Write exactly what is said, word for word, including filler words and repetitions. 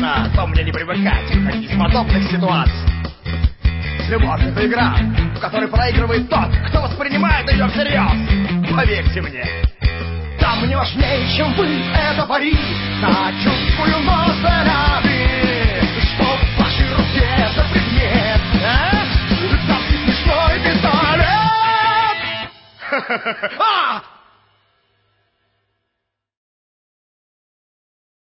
конечно, то мне не привыкать уходить из подобных ситуаций. Любовь — это игра, в которой проигрывает тот, кто воспринимает ее всерьез. Поверьте мне. Да мне важнее, чем вы, это пари. Да, чувствую, но заряды. Что в вашей руке за предмет, а? Да ты смешной пистолет. Ха-ха-ха.